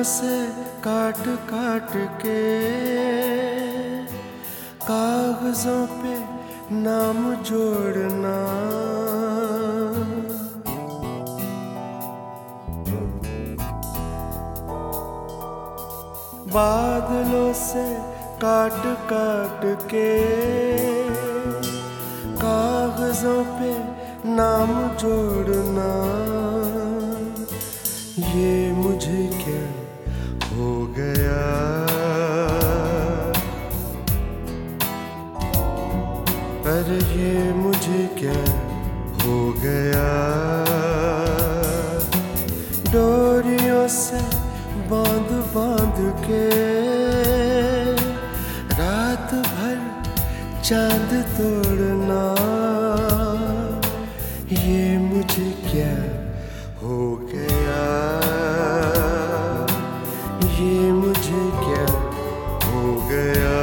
से काट काट के कागजों पे नाम जोड़ना, बादलों से काट काट के कागजों पे नाम जोड़ना, ये मुझे क्या हो गया, अरे ये मुझे क्या हो गया। डोरियों से बांध बांध के रात भर चांद तोड़ना, ये मुझे क्या हो गया, ये मुझे क्या हो गया।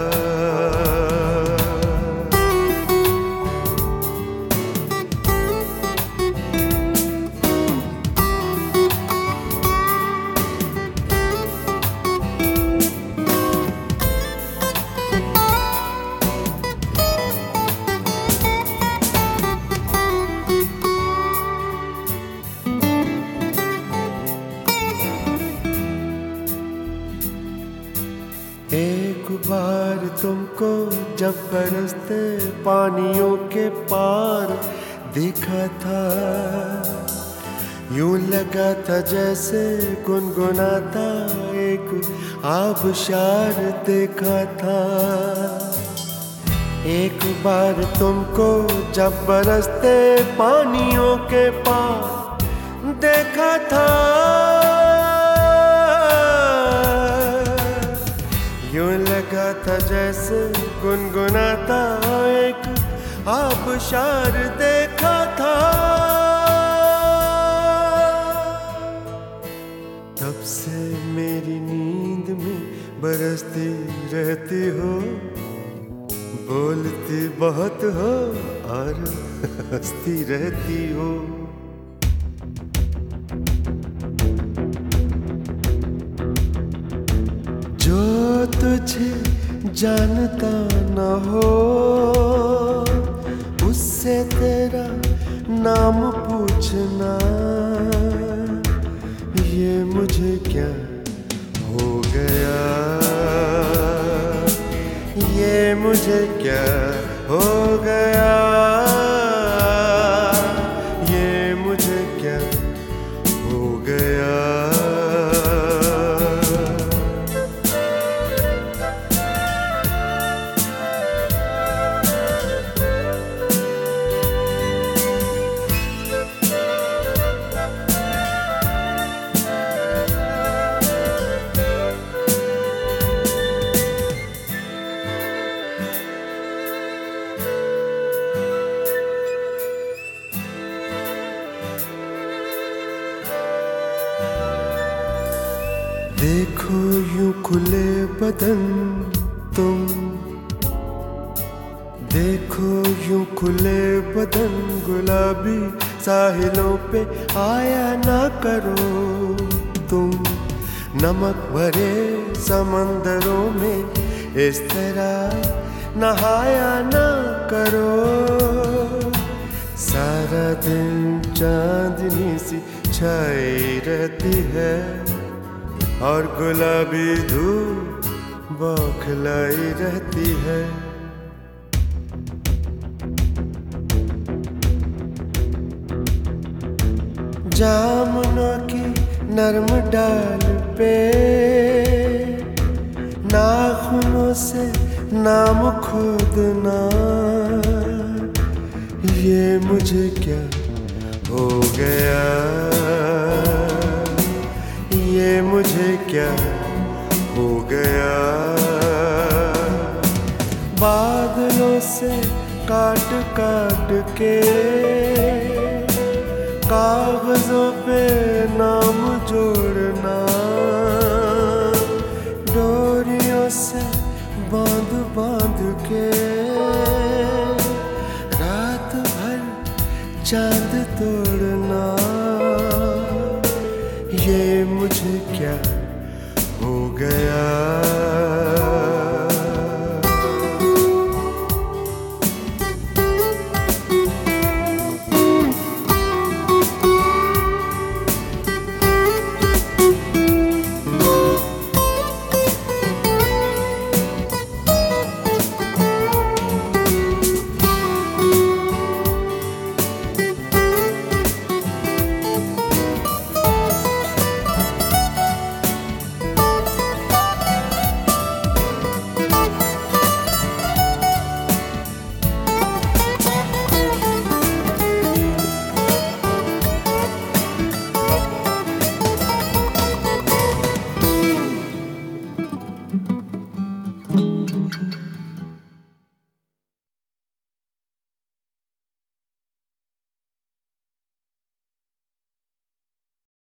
एक बार तुमको जब बरसते पानियों के पार देखा था, यूं लगा था जैसे गुनगुनाता एक आबशार देखा था। एक बार तुमको जब बरसते पानियों के पार देखा था, यूं लगा था जैसे गुनगुनाता एक आबशार देखा था। तब से मेरी नींद में बरसती रहती हो, बोलती बहुत हो और हंसती रहती हो। जो तुझे जानता न हो उससे तेरा नाम पूछना, ये मुझे क्या हो गया, ये मुझे क्या हो गया, ये मुझे क्या हो गया। देखो यूं खुले बदन तुम, देखो यूं खुले बदन गुलाबी साहिलों पे आया ना करो तुम, नमक भरे समंदरों में इस तरह नहाया ना करो। सारा दिन चांदनी सी छाई रहती है और गुलाबी धूप बौखलाई रहती है। जामुनों की नरम डाल पे नाखूनों से नाम खोदना, ये मुझे क्या हो गया, ये मुझे क्या हो गया। बादलों से काट काट के कागजों पे नाम जोड़ना, डोरियों से बांध बांध के रात भर चांद तोड़ना, ये मुझे क्या हो गया।